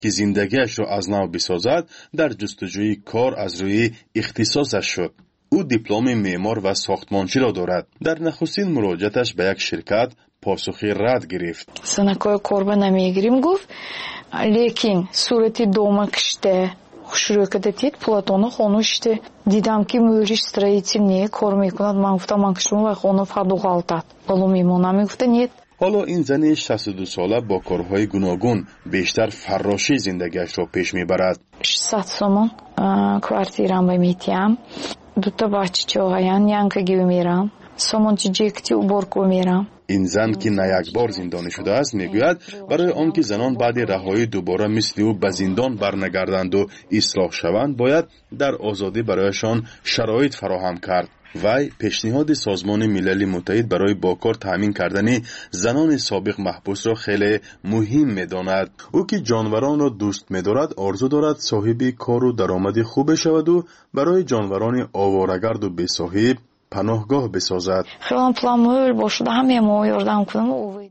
که زندگیش را از نو بسازد در جستجوی کار از روی اختصاصش شد. او دیپلم معمار و ساختمانچی را دارد. در نخستین مراجعتش به یک شرکت پاسخی رد گرفت. سنکای کاربه نمیگیریم گفت لیکن صورتی дома киште шурӯъ карда дид платона хону ште дидам ки мӯриш строительные кор мекунад. ман гуфтам ман кишум ва хону фарду ғалтад балу мемонам. мегуфта нет. حالا این زن 62 ساله با کارهای گوناگون بیشتر فراشی زندگیش را پیش میبرد. 600 сомон квартирамро метиҳам. дута бачаҳоян янкаги умерам. сомончи ҷекти уборку умерам. این زن که نه یک بار زندانی شده است میگوید برای آنکه زنان بعد رهایی دوباره مثل او به زندان برنگردند و اصلاح شوند باید در آزادی برایشان شرایط فراهم کرد. وی پیشنهاد سازمان ملل متحد برای با کار تامین کردن زنان سابق محبوس را خیلی مهم می‌داند. او که جانوران را دوست می‌دارد آرزو دارد صاحب کار و درآمد خوب شود و برای جانوران آواره‌گرد و بی‌صاحب پناهگاه بسازد. خیلی پلان باشد همه ما یاردم کنم.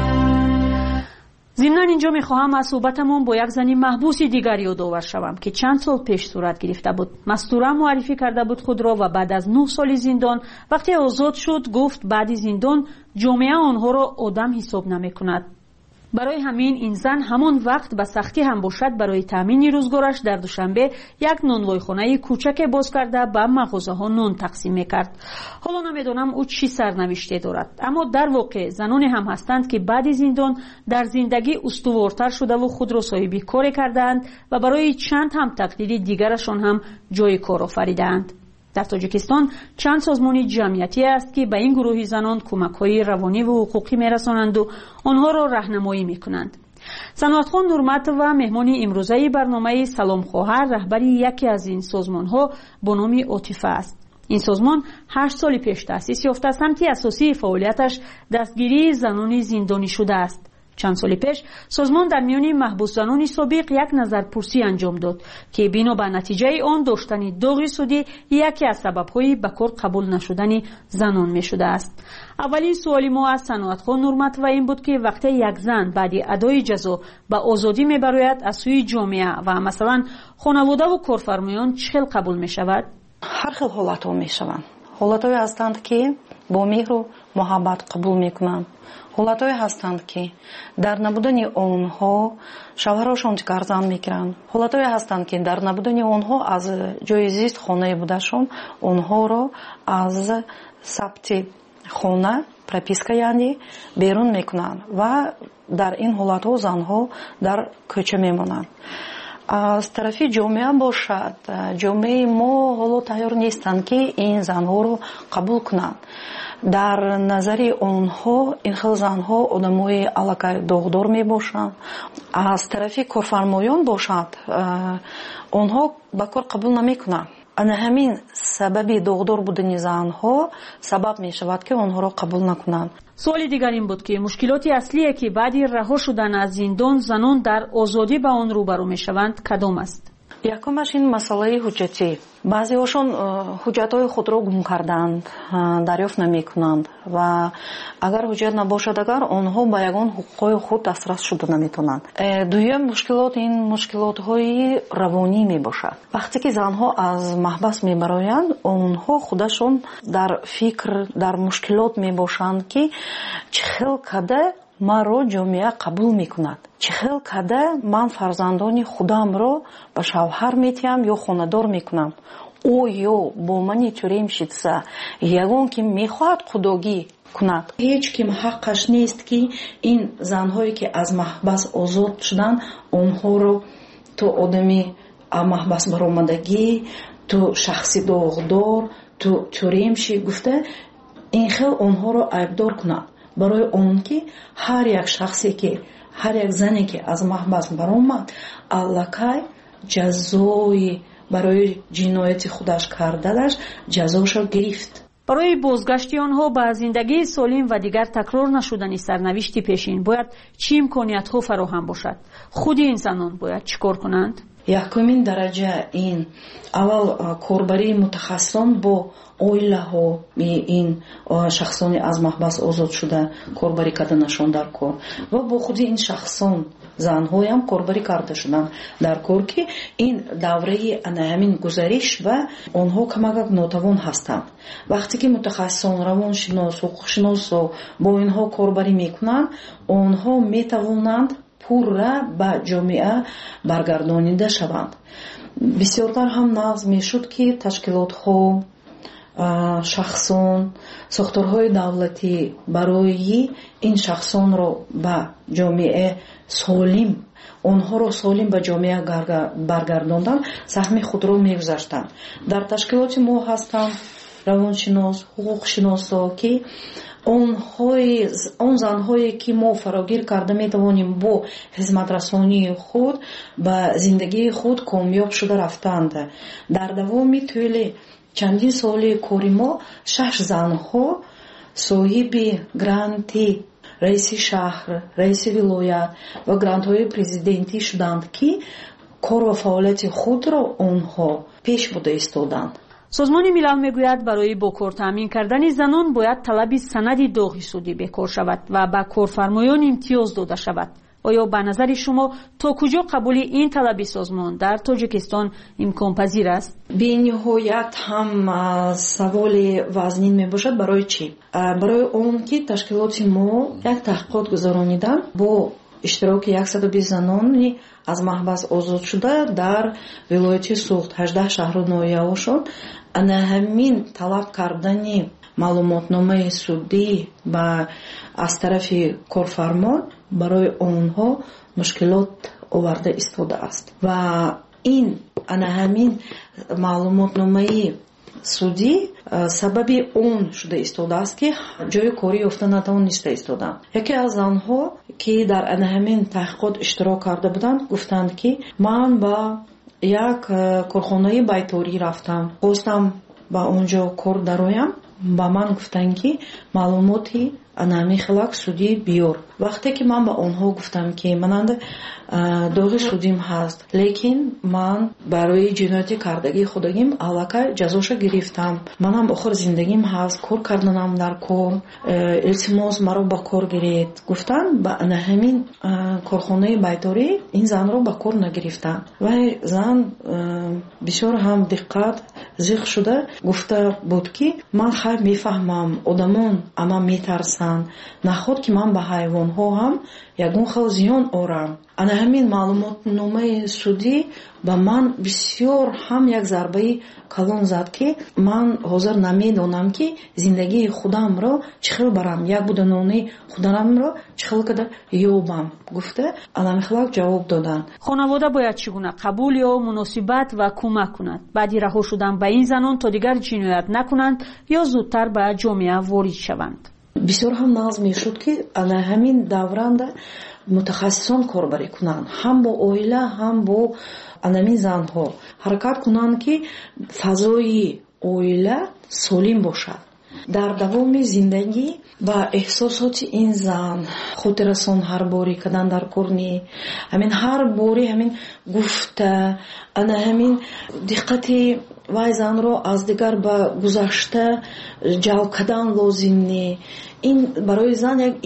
ضمناً اینجا میخواهم از صحبتمون با یک زنی محبوس دیگر یادآور شوم که چند سال پیش صورت گرفته بود. مستوره معرفی کرده بود خود را و بعد از 9 سال زندان وقتی آزاد شد گفت بعد زندان جامعه آنها را آدم حساب نمیکند. برای همین این زن همان وقت به سختی هم باشد برای تامین روزگارش در دوشنبه یک نانوایخانه کوچک باز کرده به مغازه ها نان تقسیم میکرد. حالا نمیدونم او چی سرنوشته دارد، اما در واقع زنانی هم هستند که بعد زندان در زندگی استوارتر شده و خود را صاحب کار کردند و برای چند هم تقدیر دیگرشان هم جای کار آفریدند. در تاجیکستان چند سازمان جمعیتی است که به این گروه زنان کمک‌های روانی و حقوقی می‌رسانند و آنها را راهنمایی می‌کنند. صنعتخان نورمت و مهمان امروزه برنامه سلام خواهر رهبر یکی از این سازمان‌ها با نام عاطفه است. این سازمان 8 سال پیش تأسیس یافته سمت اساسی فعالیتش دستگیری زنان زندانی شده است. چند سال پیش سازمان در میان محبوس زنان سابق یک نظرپرسی انجام داد که بنا به نتیجه آن داشتن داغ سودی یکی از سبب‌های به کار قبول نشدن زنان می شده است. اولین سوال ما از صنعتخان نورمت و این بود که وقتی یک زن بعد ادای جزا به آزادی می براید از سوی جامعه و مثلا خانواده و کارفرمایان چه قبول می شود؟ هر خیل حالت‌ها می شوند. حالت‌هایی هستند که با مهر و محبت قبول میکنند. حالت‌هایی هستند که در نبودن آنها شوهرشان گردن میگیرند. حالت‌هایی هستند که در نبودن آنها از جای زیست خانه بودشان آنها را از ثبت خانه پروپیسکا یعنی بیرون میکنند و در این حالت‌ها زنها در کوچه میمانند. از طرف جامعه باشد جامعه ما حالا تیار نیستند که این زنها رو قبول کنند. در نظر آنها این خیلی زنها آدمای علاقه داغدار می باشند. از طرف کارفرمایان باشد آنها به کار قبول نمی کنند. همین سبب داغدار بودن زنها سبب می شود که آنها را قبول نکنند. سوال دیگر این بود که مشکلات اصلی که بعد رها شدن از زندان زنان در آزادی با آن روبرو می شوند کدام است؟ یکمش این مسئله حجتی. بعضی هاشون حجت‌های خود را گم کردند، دریافت نمی‌کنند و اگر حجت نباشد اگر آنها به یگان حقوق خود دسترس شده نمی‌توانند. دویم مشکلات این مشکلات‌های روانی میباشد. وقتی که زنها از محبس میبرایند آنها خودشون در فکر در مشکلات میباشند که چخیل کده مرا جامعه قبول میکند، چخیل کده من فرزندان خودم را به شوهر میتیم یا خاندار میکنم، او یا با من توریم شدسه یگان که میخواهد خداگی کند. هیچ کم حقش نیست که این زنهایی که از محبس آزاد شدن آنها رو تو آدمی محبس برآمدگی، تو شخصی داغدار، تو توریم شی گفته این خیل آنها رو عیبدار کند. برای اون که هر یک شخصی که هر یک زنی که از محبس برآمد الکی جزای برای جنایت خودش کردنش جزاشو گرفت. برای بازگشت آنها به زندگی سالم و دیگر تکرار نشدن سرنوشت پیشین باید چه امکانیت‌ها فراهم باشد؟ خود انسانان باید چیکار کنند؟ якумин дараҷа ин аввал корбарии мутахассисон бо оилаҳо ин шахсони аз маҳбас озод шуда корбарӣ карданашон дар кор ва бо худи ин шахсон занҳоям корбарӣ карда шуданд дар кор ки ин давраи ҳамин гузариш ва онҳо камакак нотавон ҳастанд. вақте ки мутахассисон равоншинос ҳуқуқшиносо бо инҳо корбарӣ мекунанд онҳо метавонанд пурра ба ҷомеа баргардонида шаванд. бисёртар ҳам нағз мешуд ки ташкилотҳо шахсон сохторҳои давлатӣ барои ин шахсонро ба ҷомеа солим онҳоро солим ба ҷомеа баргардондан саҳми худро мегузаштанд. дар ташкилоти мо ҳастанд равоншинос ҳуқуқшиносо ки он занҳое ки мо фарогир карда метавонем бо хизматрасонии худ ба зиндагии худ комёб шуда рафтанд. дар давоми тӯли чандин соли кори мо 6 занҳо соҳиби гранти раиси шаҳр раиси вилоят ва грантҳои президентӣ шуданд ки кор ва фаъолияти худро онҳо пеш бурда истоданд. созмони милал мегӯяд барои бо кор таъмин кардани занон бояд талаби санади доғи судӣ бекор шавад ва ба корфармоён имтиёз дода шавад. оё ба назари шумо то куҷо қабули ин талаби созмон дар тоҷикистон имконпазир аст? бениҳоят ҳам саволи вазнин мебошад. барои чӣ? барои он ки ташкилоти мо як таҳқиқот гузаронидан бо иштироки 120 занони аз маҳбас озод шуда дар вилояти суғд 18 шаҳру ноҳияҳошон ана ҳамин талаб кардани маълумотномаи судӣ ба аз тарафи корфармон барои онҳо мушкилот оварда истодааст ва ин ана ҳамин маълумотномаи судӣ сабаби он шуда истодааст ки ҷои корӣ ёфта натавониста истоданд. яке аз занҳо ки дар ана ҳамин таҳқиқот иштирок карда буданд гуфтанд ки ман ба як корхонаи байторӣ рафтам, хостам ба онҷо кор дароям. ба ман гуфтанд ки маълумоти анами хелак судӣ биёр. вақте ки ман ба онҳо гуфтам ки мананда доғи судим ҳаст, лекин ман барои ҷинояти кардагии худагим аллакай ҷазоша гирифтам, манам охир зиндагим ҳаст, кор карданам дар кор, илтимос маро ба кор гиред. гуфтанд ба ана ҳамин корхонаи байторӣ ин занро ба кор нагирифтанд. вай зан бисёр ҳам диққат зиқ шуда гуфта буд ки ман хай мефаҳмам одамон ама метарсанд, наход ки ман ба ҳайвонҳо ҳам ягон хел зиён орам. ана ҳамин маълумотномаи судӣ ба ман бисёр ҳам як зарбаи калон зад ки ман ҳозир намедонам ки зиндагии худамро чӣ хел барам, як буданони худамро чӣ хел када ёбам, гуфта анамихлак ҷавоб доданд. хонавода бояд чӣ гуна қабул ё муносибат ва кӯмак кунад баъди раҳо шудан ба ин занон то дигар ҷиноят накунанд ё зудтар ба ҷомеа ворид шаванд? бисёр ҳам нағз мешуд ки ана ҳамин давранда мутахассисон корбарӣ кунанд, ҳам бо оила ҳам бо анамин занҳо ҳаракат кунанд ки фазои оила солим бошад. дар давоми зиндагӣ ба эҳсосоти ин зан хотиррасон ҳар борӣ кардан дар корни ҳамин ҳар борӣ ҳамин гуфта ана ҳамин диққати вай занро аз дигар ба гузашта ҷалб кардан лозим не. ин барои зан як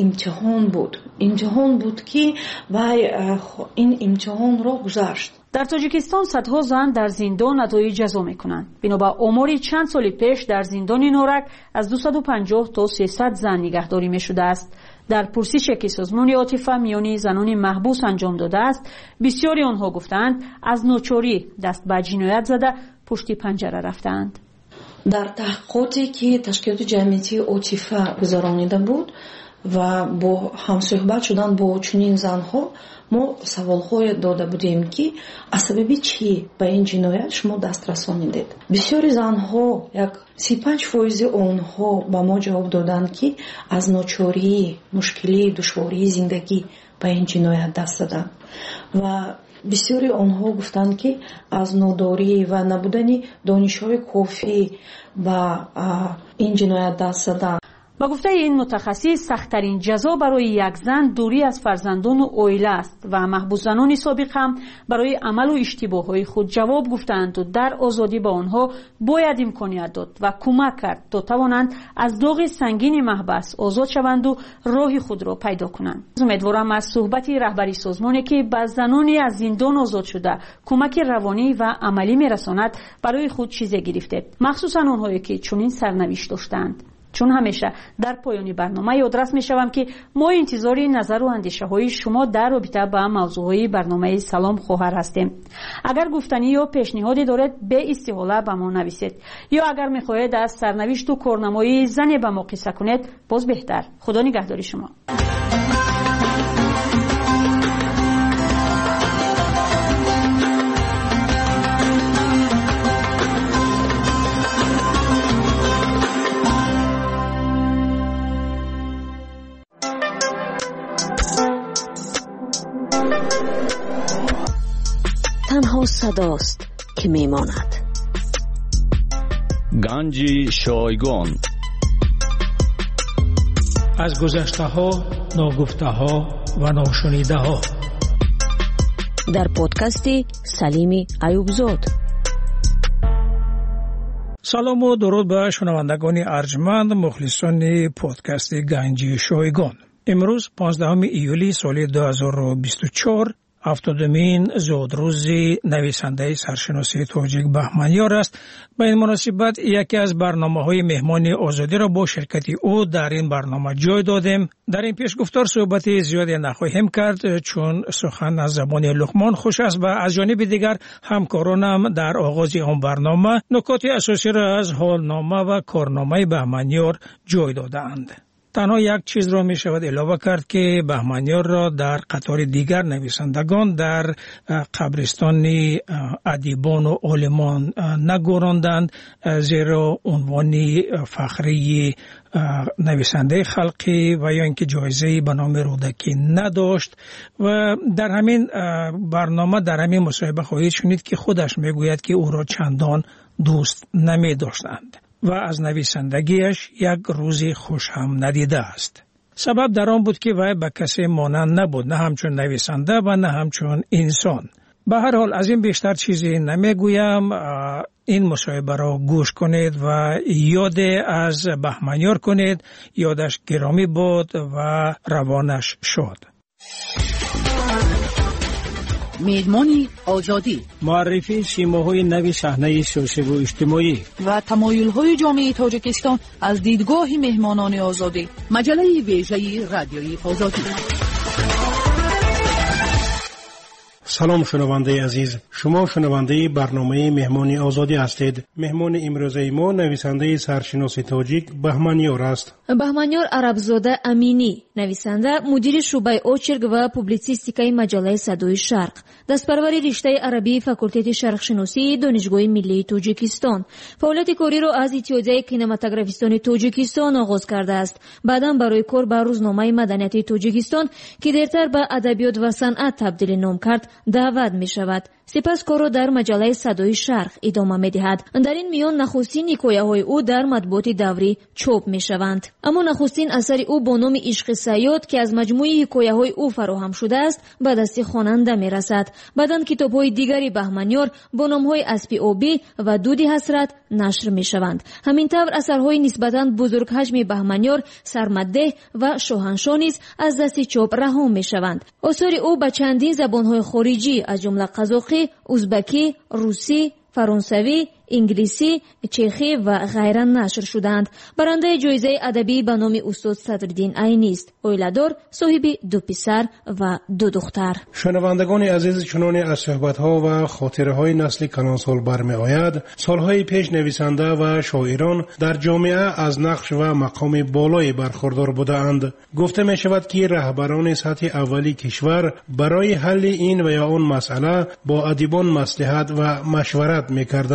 имтиҳон буд ки вай ин имтиҳонро гузашт. дар тоҷикистон садҳо зан дар зиндон адои ҷазо мекунанд. бино ба омори чанд соли пеш дар зиндони норак аз 250 то 300 зан нигаҳдорӣ мешудааст. дар пурсише ки созмони отифа миёни занони маҳбус анҷом додааст, бисёри онҳо гуфтанд аз ночорӣ даст ба ҷиноят зада пушти панҷара рафтаанд. дар таҳқиқоте ки ташкилоти ҷамъиятии отифа гузаронида буд ва бо ҳамсӯҳбат шудан бо чунин занҳо мо саволҳое дода будем ки аз сабаби чӣ ба ин ҷиноят шумо даст расонидед. бисёри занҳо як 35% онҳо ба мо ҷавоб доданд ки аз ночорӣ, мушкилӣ, душвории зиндагӣ ба ин ҷиноят даст заданд ва бисёри онҳо гуфтанд ки аз нодорӣ ва набудани донишҳои кофӣ ба ин ҷиноят даст заданд. با گفته این متخصص سخت‌ترین جزا برای یک زن دوری از فرزندان و عائله است و محبوس زنان سابق هم برای عمل و اشتباهات خود جواب گفتند و در آزادی با آنها باید امکانیت داد و کمک کرد تا توانند از داغ سنگین محبس آزاد شوند و راه خود را پیدا کنند. امیدوارم از صحبت رهبری سازمانی که به زنانی از زندان آزاد شده کمک روانی و عملی میرساند برای خود چیزی گرفته، مخصوصا آنهایی که چنین سرنوشت داشتند. چون همیشه در پایان برنامه یادرس میشوم که ما انتظار نظر و اندیشه های شما در رابطه با موضوعهای برنامه سلام خواهر هستیم. اگر گفتنی یا پیشنهادی دارید به استحاله به ما نویسید، یا اگر میخواهید از سرنوشت و کارنمای زنی به ما قصه کنید باز بهتر. خدا نگهداری شما. تنها صداست که میماند. گنج شایگان از گذشته ها، ناگفته ها و ناشنیده ها، در پادکست سلیم ایوبزاد. سلام و درود به شنوندگان ارجمند مخلصان پادکست گنج شایگان. امروز 15 ایولی سال 2024 هفتادمین زودروز نویسنده سرشناسی تاجیک بهمنیار است. به این مناسبت یکی از برنامه‌های مهمان آزادی را با شرکت او در این برنامه جای دادیم. در این پیشگفتار صحبت زیادی نخواهیم کرد چون سخن از زبان لقمان خوش است و از جانب دیگر همکارانم در آغاز آن برنامه نکات اساسی را از حالنامه و کارنامه بهمنیار جای دادند. تنها یک چیز را می شود علاوه کرد که بهمنیار را در قطار دیگر نویسندگان در قبرستان ادیبان و عالمان نگذاردند، زیرا عنوان فخری نویسنده خلقی و یا اینکه جایزه به نام رودکی نداشت. و در همین برنامه در همین مصاحبه خواهید شنید که خودش می گوید که او را چندان دوست نمی داشتند و از نویسندگیش یک روزی خوش هم ندیده است. سبب در آن بود که وی به کسی مانند نبود، نه همچون نویسنده و نه همچون انسان. به هر حال از این بیشتر چیزی نمیگویم. این مصاحبه را گوش کنید و یاد از بهمنیار کنید. یادش گرامی بود و روانش شاد. میدمانی آزادی، معرفی سیماهای نوی صحنه سیاسی و اجتماعی و تمایل‌های جامعه تاجیکستان از دیدگاه مهمانان آزادی. مجله ویژه رادیویی آزادی. سلام شنونده عزیز، شما شنونده برنامه مهمان آزادی هستید. مهمان امروزه ما نویسنده سرشناسی تاجیک بهمنیار است. بهمنیار عربزاده امینی، نویسنده، مدیر شعبه اوچرگ و پوبلیسیستیکای مجله صدای شرق، دستپروری رشته عربی فاکولته شرقشناسی دانشگاه ملی تاجیکستان. فعالیت کاری را از اتحادیه کینماتوگرافیستان تاجیکستان آغاز کرده است. بعداً برای کار به روزنامه مدنیت تاجیکستان که دیرتر به ادبیات و صنعت تبدیل نام کرد دعوت می شود. سپس کار را در مجله صدای شرق ادامه می دهد. در این میان نخستین حکایه های او در مطبوعات دوری چاپ می شوند. اما نخستین اثر او با نام عشق صیاد که از مجموعه حکایه های او فراهم شده است به دست خواننده می رسد. بعداً کتاب های دیگری بهمنیار با نام های اسب آبی و دود حسرت نشر می شوند. همینطور اثرهای نسبتاً بزرگ حجم بهمنیار سرمده و شاهنشاه نیز از دست چاپ رها می شوند. آثار او به چندین زبانهای خارجی از جمله قزاقی، ازبکی، روسی، فرانسوی، انگلیسی، چخی و غیره نشر شدند. برنده جایزه ادبی به نام استاد صدرالدین عینی است. اویلادار، صاحب 2 پسر و 2 دختر. شنوندگان عزیز، چنان از صحبت‌ها و خاطره‌های نسل کلانسال برمی‌آید، سالهای پیش نویسنده و شاعران در جامعه از نقش و مقام بالایی برخوردار بودند. گفته می‌شود که رهبران سطح اولی کشور برای حل این و یا آن مسئله با ادیبان مصلحت و مشورت می‌کردند.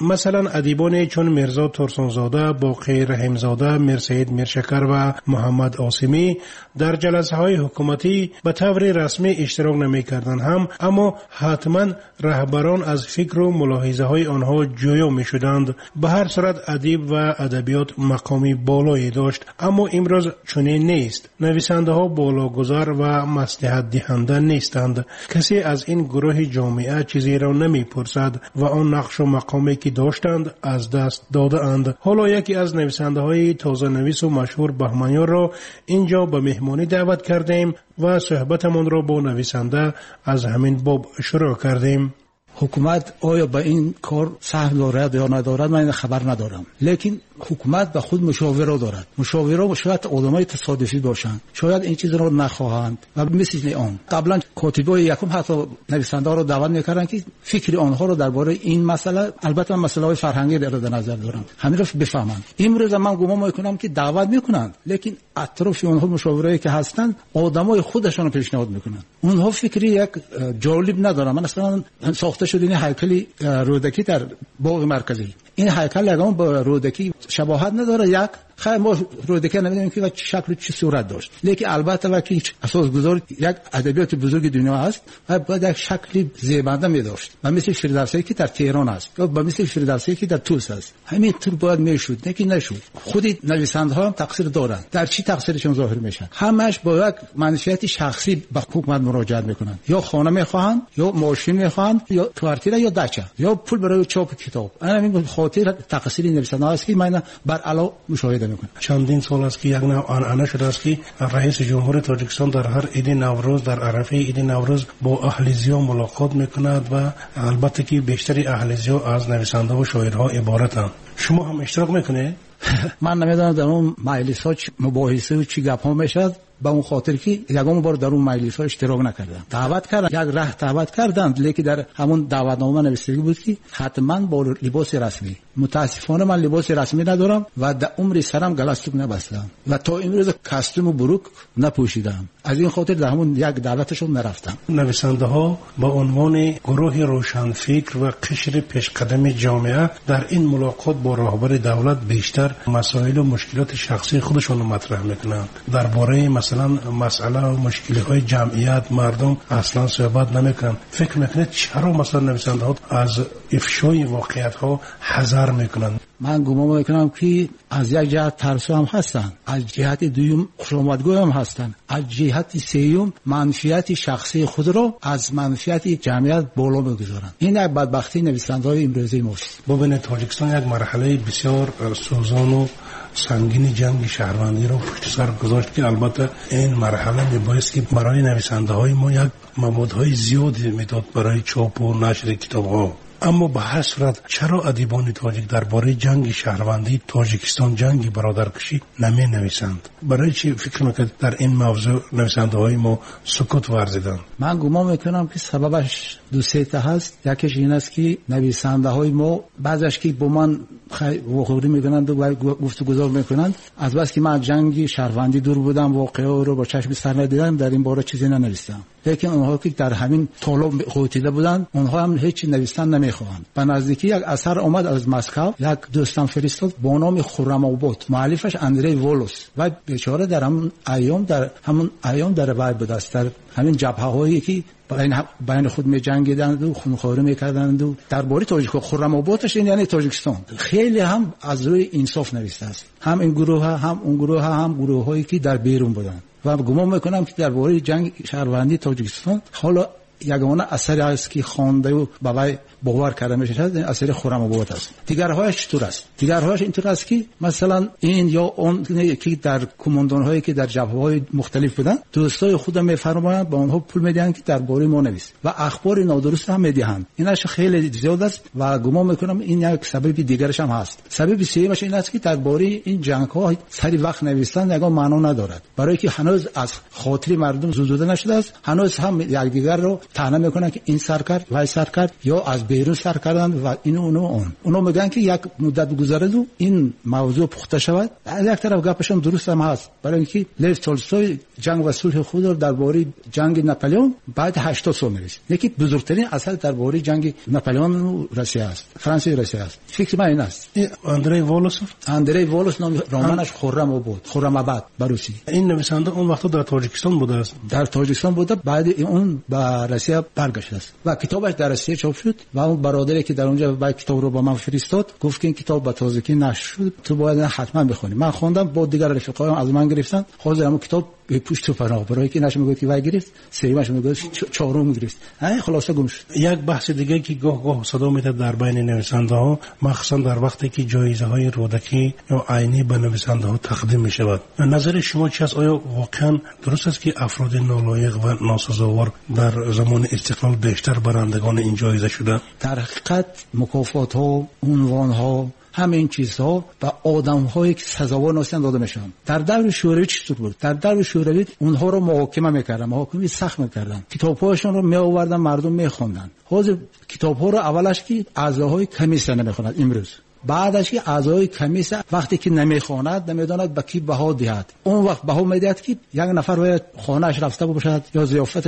مثلا ادیبان چون میرزا ترسانزاده، باقی رحیمزاده، میرسید میرشکر و محمد عاصمی در جلسه های حکومتی به طور رسمی اشتراک نمی کردند هم، اما حتما رهبران از فکر و ملاحظه های آنها جویا می شدند. به هر صورت ادیب و ادبیات مقامی بالایی داشت، اما امروز چنین نیست. نویسنده ها بالاگذار و مصلحت دهنده نیستند. کسی از این گروه جامعه چیزی را نمی پرسد و آن نقش و مقامی که داشتند از دست داده اند. حالا یکی از نویسنده های تازه نویس و مشهور بهمنیار را اینجا به مهمانی دعوت کردیم و صحبتمان را با نویسنده از همین باب شروع کردیم. حکومت آیا به این کار سهم دارد یا ندارد من خبر ندارم، لیکن حکومت به خود مشاوره دارد. مشاوره شاید آدمای تصادفی باشند، شاید این چیز را نخواهند و مثل آن قبلا کاتبای یکم حتی نویسنده ها را دعوت میکردند که فکر آنها را درباره این مسئله، البته مسئله های فرهنگی در نظر دارم، همین را بفهمند. امروز من گمان میکنم که دعوت میکنند، لیکن اطراف اونها مشاوره‌ای که هستند آدمای خودشون پیشنهاد میکنند. اونها فکری یک جالب ندارن. من اصلا ساخته شده این هیکل رودکی در باغ مرکزی، این هیکل یگان با رودکی شباهت نداره. یک خیلی ما رودکی نمیدونیم که چه شکل چه صورت داشت، لیکن البته وقتی اساس گذار یک ادبیات بزرگ دنیا است و باید یک شکلی زیبنده می داشت و مثل فردوسی که در تهران است یا مثل فردوسی که در توس است، همین طور باید میشد، لیکن نشد. خود نویسنده ها هم تقصیر دارند. در چی تقصیرشون ظاهر میشه؟ همش با یک منشیت شخصی به حکومت مراجعه میکنند، یا خانه میخواهند یا ماشین میخواهند یا کوارتیر یا دچه یا پول برای چاپ کتاب. همین خاطر تقصیر نویسنده است که من بر علاوه مشاهده میکنم. چندین سال است که یک نوع آنعنه شده است که رئیس جمهور تاجیکستان در هر عید نوروز، در عرفه عید نوروز با اهلیزیا ملاقات میکند و البته که بیشتری اهلیزیا از نویسنده و شاعرها عبارتند. شما هم اشتراک میکنه؟ من نمیدونم در اون مجلس ها مباحثه و چی گپ ها میشد، با اون خاطر که یگام بار در اون مجلس ها اشتراک نکردم. دعوت کردن، یک ره دعوت کردند، لیکن در همون دعوتنامه نوشته بود که حتما با لباس رسمی. متاسفانه من لباس رسمی ندارم و در عمر سرم گلستوک نبستم و تا امروز کاستوم و بروک نپوشیدم. از این خاطر در همون یک دعوتشون نرفتم. نویسنده ها با عنوان گروه روشنفکر و قشر پیشقدم جامعه در این ملاقات با رهبر دولت بیشتر مسائل و مشکلات شخصی خودشون رو مطرح میکنند. درباره مثلا مسئله و مشکلات جمعیت مردم اصلا صحبت نمیکنند. فکر میکنید چرا مثلا نویسنده ها از افشای واقعیت ها حذر میکنند؟ من گمان میکنم که از یک جهت ترسو هم هستن، از جهت دوم خوشامدگو هم هستن، از جهت سوم منفعت شخصی خود را از منفعت جمعیت بالا میگذارن. این یک بدبختی نویسنده‌های امروزی ماست. ببینید تاجیکستان یک مرحله بسیار سوزان و سنگین جنگ شهروندی رو پشت سر گذاشت که البته این مرحله میبایست که برای نویسنده های ما یک موادهای زیادی میداد برای چاپ و نشر کتاب ها. اما به هر صورت چرا ادیبان تاجیک درباره جنگ شهروندی تاجیکستان، جنگ برادرکشی نمی نویسند؟ برای چی فکر میکنید در این موضوع نویسنده های ما سکوت ورزیدند؟ من گمان میکنم که سببش دو سه تا هست. یکیش این است که نویسنده های ما بعضیش که با من وقوری میکنند و گفتگو میکنند، از بس که من جنگ شهروندی دور بودم، واقعه رو با چشم سر ندیدم، در این باره چیزی ننوشتم. لیکن اونها که در همین طالب قوتیده بودند، اونها هم هیچ نوشتن نمیخواهند. به نزدیکی یک اثر اومد از مسکو، یک دوستم فرستاد با نام خرم‌آباد، مؤلفش اندری وولوس و بیچاره در همون ایام در وای بود است، در همین جبهه‌هایی که بین خود می جنگیدند و خونخواری میکردند و درباره تاجیک خرم‌آبادش یعنی تاجیکستان خیلی هم از روی انصاف نوشته است. هم این گروه هم اون گروه هم گروه‌هایی که در بیرون بودند و گمان میکنم که درباره جنگ شهروندی تاجیکستان حالا یگانه اثری است که خوانده و بابای باور کرده میشه اثر خرم‌آباد است. دیگرهایش چطور است؟ دیگرهایش اینطور است که مثلا این یا اون که در کماندان‌هایی که در جبهه‌های مختلف بودن، دوستای خودم میفرمایند با اونها پول میدن که درباره ما نویس و اخبار نادرست هم میدهند. اینش خیلی زیاد است و گمان میکنم این یک سبب دیگرش هم هست. سبب سومش این است که درباره این جنگ‌ها سری وقت نوشتن نگاه معنا ندارد، برای که هنوز از خاطر مردم زدوده نشده است، هنوز هم یکدیگر رو طعنه میکنن که این سر کرد وای سر کرد یا از بیرون سر کردن و اینو اونو میگن که یک مدت گذرد و این موضوع پخته شود. از یک طرف گپشون درست هم هست، برای اینکه لیو تولستوی جنگ و صلح خود رو درباره جنگ ناپلئون بعد 80 سال میرسه. یکی بزرگترین اثر درباره جنگ ناپلئون و روسیه است، فرانسه و روسیه است. فکر من این است. اندری والوس نام رمانش خرم بود، خرم آباد بروسی. این نویسنده اون وقت در تاجیکستان بوده است. در تاجیکستان بوده، بعد اون به روسیه برگشته است و کتابش در روسیه چاپ شد و اون برادری که در اونجا با کتاب رو با من فرستاد گفت که این کتاب با تازگی نشر شد، تو باید حتما بخونی. من خوندم، با دیگر رفقایم از من گرفتن، حاضرم کتاب به پشت پناه برای که نشه میگه که وای گرفت، سریمش میگه چهارم گرفت. خلاصه گم شد. یک بحث دیگه که گاه صدا میاد در بین نویسنده ها، مخصوصا در وقتی که جایزه های رودکی یا عینی به نویسنده ها تقدیم می شود، نظر شما چی است؟ آیا واقعا درست است که افراد نالایق و ناسزاوار در زمان استقلال بیشتر برندگان این جایزه شده؟ در حقیقت مکافات ها، عنوان ها، همین چیزها و آدم‌هایی که سزاوار نیستند داده میشن. در دور شوروی چطور بود؟ در دور شوروی اونها رو محاکمه میکردن، محاکمه سخت میکردن، کتاب‌هاشون رو میآوردن مردم میخوندن. حاضر کتاب‌ها رو اولش که اعضاهای کمیسیون نمیخونند، امروز بعدش که اعضای کمیسیون وقتی که نمیخواند نمیداند به کی بها دهد، اون وقت بها میدهد که یک نفر باید خانه‌اش رفته باشد یا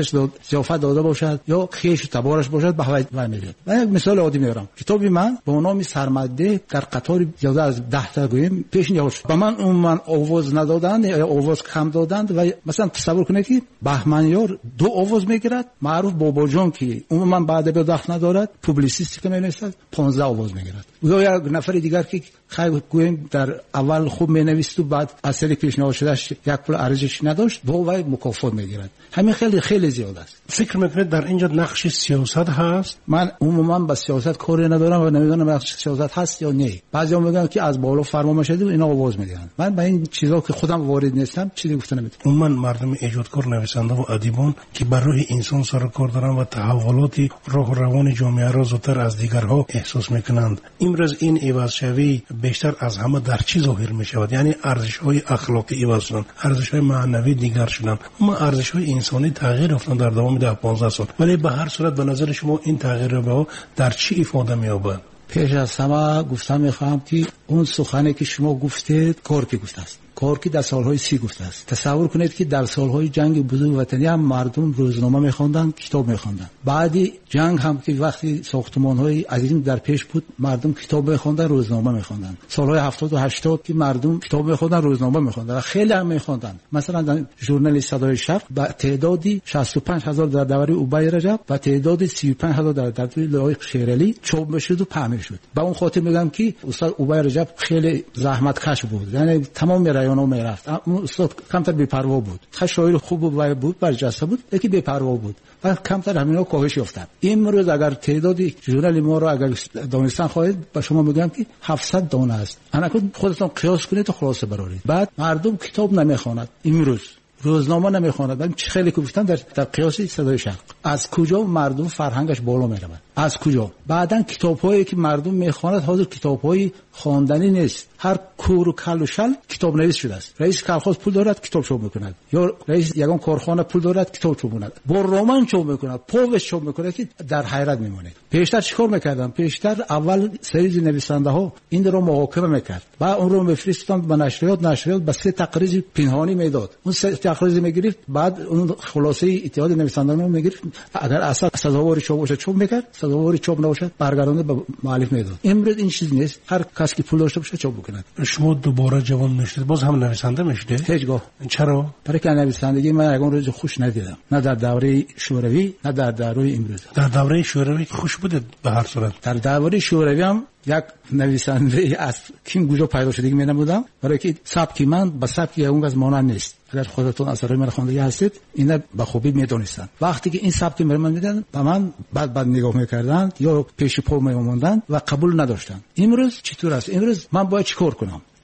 ضیافت داده باشد یا خیش تبارش باشد، بها میدهد. من یک مثال عادی میارم. کتابی من با نام سرمده در قطار زیاده از 10 تا گویم پیش نیاورد. به من آواز ندادند یا آواز کم دادند و مثلا تصور کنید که بهمنیار 2 آواز میگیرد، معروف بابا جان که عموما بعد به دخل ندارد، پوبلیسیستی که می‌نویسد 15 آواز میگیرد. یا یک نفر دیگر که خیلی گویم در اول خوب مینویسید و بعد اثر پیشنهاد شدهش یک پول ارزش نداشت، با وای مکافات میگیرد. همین خیلی زیاد است. فکر میکنید در اینجا نقش سیاست هست؟ من عموما با سیاست کاری ندارم و نمیدونم نقش سیاست هست یا نه. بعضیا میگن که از بالا فرمان میشه و اینا آواز میدن. من با این چیزا که خودم وارد نیستم چیزی گفتن نمیتونم. عموما مردم ایجادکار، نویسنده و ادیبان که بر روح انسان سر و کار دارن و تحولات راه و روان جامعه را زودتر از دیگرها احساس میکنند. امروز این عوض شوی بیشتر از همه در چی ظاهر می شود؟ یعنی ارزش‌های اخلاقی عوض شدن، ارزش‌های معنوی دیگر شدن، اما ارزش‌های انسانی تغییر افتادن در دوام 10-15 سال. ولی به هر صورت به نظر شما این تغییر رو در چی ifade می‌یابد؟ پیش از همه گفتم می‌خوام که اون سخنی که شما گفتید کورکی گفته است. کورکی در سالهای 30 گفته است. تصور کنید که در سالهای جنگ بزرگ وطنی هم مردم روزنامه می‌خواندند، کتاب می‌خواندند. بعدی جنگ هم که وقتی ساختمان‌های عظیم در پیش بود، مردم کتاب می‌خواندند، روزنامه می‌خواندند. سالهای 70 و 80 که مردم کتاب می‌خواندند، روزنامه می‌خواندند و خیلی هم می‌خواندند. مثلا در ژورنال صدای شرق با تعدادی 65000 در دوره اوبای رجب و تعدادی 35000 در دوره لایق شیرالی چاپ می‌شد و پهن می‌شد. با اون خاطر میگم که استاد اوبای رجب خیلی زحمتکش بود. یعنی تمام رایانو میرفت. اون استاد کمتر بی‌پروا بود. شاعر خوب بود، برجسته بود، یکی بی‌پروا بود. و کمتر همینا کاهش یافت. امروز اگر تعدادی ژورنال ما رو اگر دانستان خواهید با شما میگم که 700 دانه است. انا خودتون قیاس کنید و خلاصه برارید. بعد مردم کتاب نمیخواند. امروز روزنامه نمیخواند. من خیلی گفتم در قیاس صدای شرق از کجا مردم فرهنگش بالا میرود؟ از کجا؟ بعدن کتاب‌هایی که مردم میخواند حاضر کتاب‌های خواندنی نیست. هر کور و کل و شل کتاب نویس شده است. رئیس کارخانه پول دارد کتاب چاپ میکند، یا رئیس یگان کارخانه پول دارد کتاب چاپ میکند، با رمان چاپ میکند، پوست چاپ میکند که در حیرت میمونه. پیشتر چیکار میکردن؟ پیشتر اول سری نویسنده ها این رو محاکمه میکرد، بعد اون رو میفرستند به نشریات به سه تقریر پنهانی میداد. اون سه تقریر میگرفت، بعد اون خلاصه اتحاد نویسندگان رو میگرفت، اگر اصلا سزاوار چاپ باشه چاپ میکرد، سزاوار چاپ نباشه برگردونده به مؤلف میداد. امروز این چیز نیست. هر کس که پول داشته باشه چاپ بکنه. شما دوباره جوان میشید، باز هم نویسنده میشید؟ هیچگاه. چرا؟ برای که نویسندگی من یگان روز خوش ندیدم، نه در دوره شوروی نه در دوره امروز. در دوره شوروی خوش بوده به هر صورت. در دوره شوروی هم یک نویسنده از کیم گوجا پیدا شده که نبودم، برای که سبک من با سبک اون از مانند نیست. اگر خودتون اثرای من خوانده هستید اینا به خوبی میدونستان. وقتی که این سبک من میدن به من بعد نگاه میکردن یا پیش پا میموندن و قبول نداشتن. امروز چطور است؟ امروز من باید چیکار کنم؟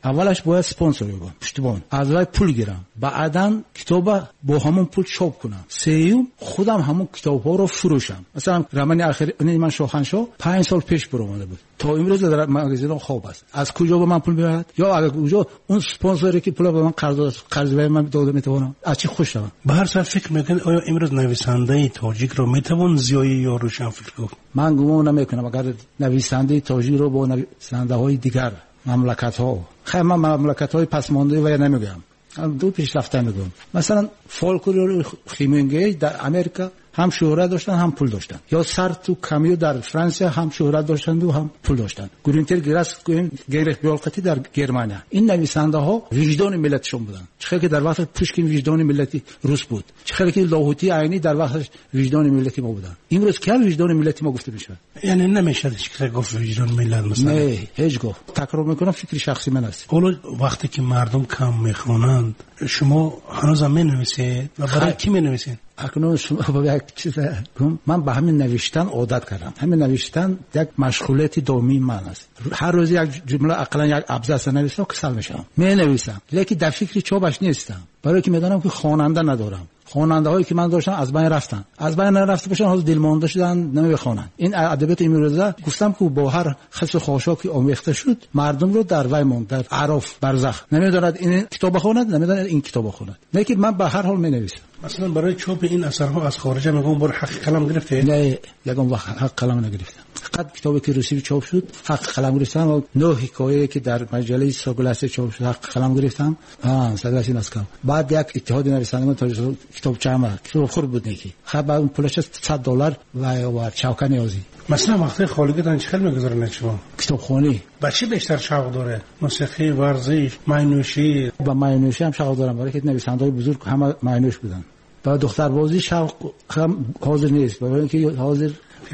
اولش باید سپانسر بگم پشتیبان از وای پول گیرم بعداً کتاب با همون پول چاپ کنم سیوم خودم همون کتاب ها رو فروشم. مثلا رمانی آخر من شاهنشاه 5 سال پیش برآمده بود تا امروز در مغازه خواب است. از کجا به من پول میاد؟ یا اگر کجا اون سپانسری که پول به من قرض به من داده میتونم از چی خوش شوم؟ به هر صورت فکر میکنید آیا امروز نویسنده تاجیک رو میتوان زیایی یا روشن فکر گفت؟ من گمان نمیکنم اگر نویسنده تاجیک رو با نویسنده های دیگر مملکت ها خیلی من مملکت های پسمانده و نمیگم دو پیشرفته میگم. مثلا فولکلور خیمنگی در امریکا هم شهرت داشتن هم پول داشتن، یا سارتر و کامیو در فرانسه هم شهرت داشتن و هم پول داشتن، گرینتر گراس گریخ بیالقتی در گرمانیا. این نویسنده ها وجدان ملتشون بودن. چه که در وقت پوشکین وجدان ملتی روس بود، چه که لاهوتی عینی در وقت وجدان ملتی ما بودن. امروز که وجدان ملتی ما گفته میشه؟ یعنی نمیشه که گفت وجدان ملت مثلا. نه هیچ گفت. تکرار میکنم فکر شخصی من است. حالا وقتی که مردم کم میخونند شما هنوز هم مینویسید و برای کی مینویسید؟ اکنون شما با یک چیز من به همین نوشتن عادت کردم. همین نوشتن یک مشغولیت دائمی من است. هر روز یک جمله اقلا یک ابزار نویسم کسل میشم. می نویسم لیکن در فکر چوبش نیستم، برای که میدونم که خواننده ندارم. خواننده هایی که من داشتم از بین رفتن، از بین رفته باشن، حالا دلمانده شدن نمیخوانن. این ادبیات امروزه گفتم که با هر خس و خاشاکی آمیخته شد مردم رو در وی ماند، در عرف برزخ. نمیدوند این کتاب بخوند، نمیدوند این کتاب بخوند. لیکن من به هر حال می نویسم. مثلا برای چاپ این اثرها از خارج میگم برای حق قلم گرفته؟ نه یگان وقت حق قلم نگرفتم. فقط کتابی که روسی چاپ شد حق قلم گرفتم و 9 حکایه که در مجله ساگلاس چاپ شد حق قلم گرفتم. ساگلاس مسکو. بعد یک اتحاد نویسندگان تاجر کتاب چهار کتاب خورد بود نیکی. خب اون پولش $100 و چاوکا نیازی. مثلا وقتی خالقتان چه خیلی میگذارن شما؟ کتابخوانی. بچه بیشتر شوق داره؟ موسیقی، ورزش، معنوشی؟ با معنوشی هم شوق دارم، برای که نویسنده‌های بزرگ همه معنوش بودن. با دختربازی شوق هم حاضر نیست، برای اینکه حاضر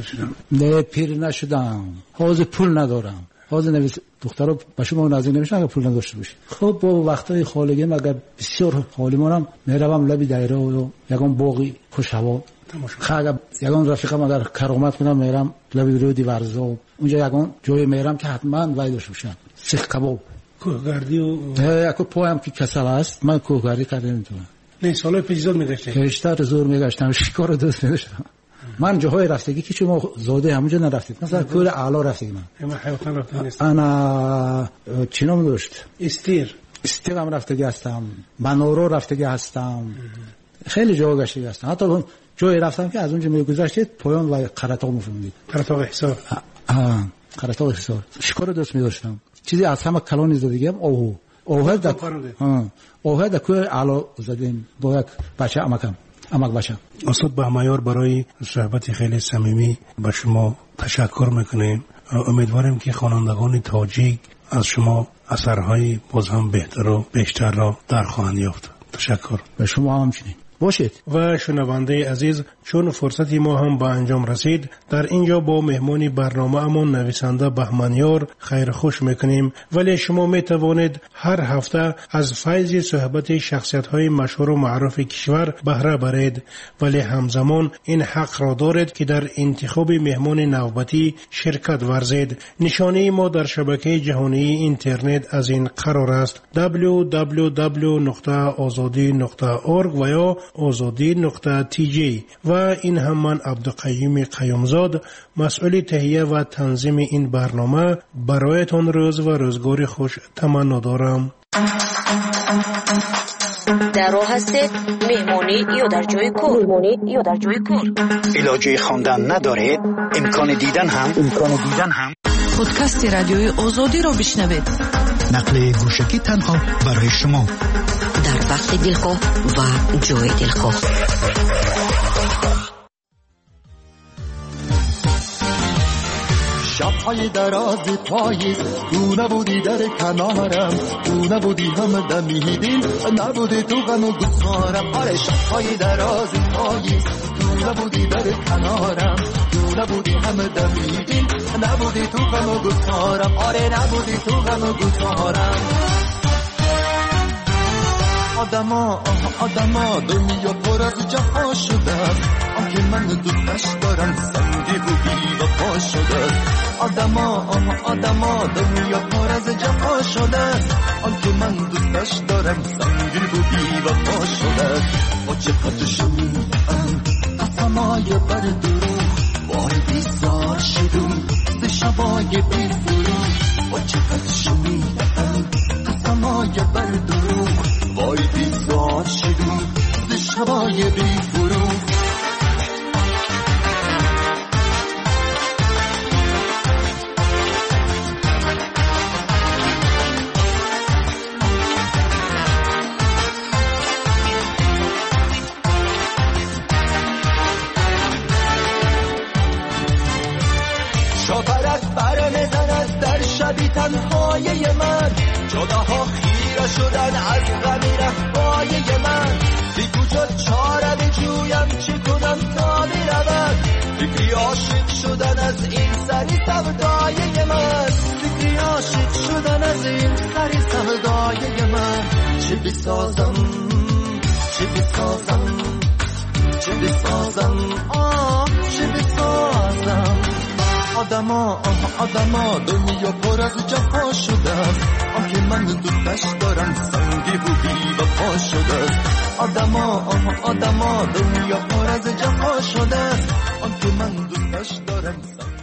نه پیر نشدم، حاضر پول ندارم. حاضر نویس دخترها به شما نزدیک نمیشن اگر پول نداشته باشه. خب با وقتای خالگی اگر بسیار حالی مونم میروم لبی دایره و یگان باقی خوش هوا خاگه یگان رفیقم اگر کرامت کنم میرم لبی رودی ورزا اونجا یگان جای میرم که حتما وای داشته باشم سیخ کباب کوهگردی و یکو پایم که کسل است. من کوهگردی کردم نمیتونم. نه سالای پیش زور میگشتی؟ پیشتر زور میگشتم، شکار دوست میگشتم. من جاهای رفتگی که شما زاده همونجا نرفتید، مثلا کوه اعلا رفتگی من حیوان رفتن نیست. انا چی نام داشت؟ استیر هم رفتگی هستم، منورو رفتگی هستم، خیلی جا گشتگی هستم. حتی جایی رفتم که از اونجا میگذشتید پایان و قرطاق میفهمید. قرطاق حصار. قرطاق حصار. شکار دوست می‌داشتم. چیزی از همه کلان زدگیم اوه در کوه اعلا زدیم با یک بچه امک بچه. استاد بهمایار برای صحبت خیلی صمیمی به شما تشکر میکنیم. امیدواریم که خوانندگان تاجیک از شما اثرهای باز هم بهتر و بیشتر را در خواهند یافت. تشکر. به شما همچنین باشید. و شنونده عزیز، چون فرصتی ما هم به انجام رسید، در اینجا با مهمانی برنامه امون نویسنده بهمانیار خیر خوش میکنیم. ولی شما میتوانید هر هفته از فیض صحبت شخصیت های مشهور و معروف کشور بهره برید، ولی همزمان این حق را دارید که در انتخاب مهمان نوبتی شرکت ورزید. نشانه ما در شبکه جهانی اینترنت از این قرار است: www.azadi.org و یا azadi.tj. و این هم من عبدالقیوم قیومزاد، مسئول تهیه و تنظیم این برنامه، برایتان روز و روزگار خوش تمنا دارم. در راه هستید مهمانی یا در جای کار. علاجه خواندن ندارید؟ امکان دیدن هم پادکست رادیوی آزادی را بشنوید. نقل گوشکی تنها برای شما در وقت دلخواه و جای دلخواه. شب‌های دراز پاییز تو نبودی در کنارم، تو نبودی هم دمیدین، نبودی تو غم و گسارم. آره شب‌های دراز پاییز تو نبودی در کنارم، تو نبودی هم دمیدین، نبودی تو غم و گسارم. آره نبودی تو غم و گسارم. آدما دنیا پر از جفا شده است، آنکه من دوستش دارم سنگی و بی وفا شده است. آدما دنیا پر از جفا شده است. آن که من دوستش دارم سنگین بودی و پا شده است. با چقدر شنیدم قسمای بر دروغ وای بیزار شدم ز شبای بی فروغ. با چقدر شنیدم قسمای بر دروغ وای بیزار شدم ز شبای بی فروغ. شاپرک برمیزند در شبی تنهای من. جداها خیره شدن از غمی رفای من. بی کجا چاره بجویم چه کنم تا میرود. فکری عاشق شدن از این سری سودای من. فکری عاشق شدن از این سری سودای من. چه بسازم چه بسازم چه بسازم چه بسازم. آدما دنیا پر از جفا شده است. آن که من دوستش دارم سنگی بودی و پا شده است. آدما دنیا پر از جفا شده است. آن که من دوستش دارم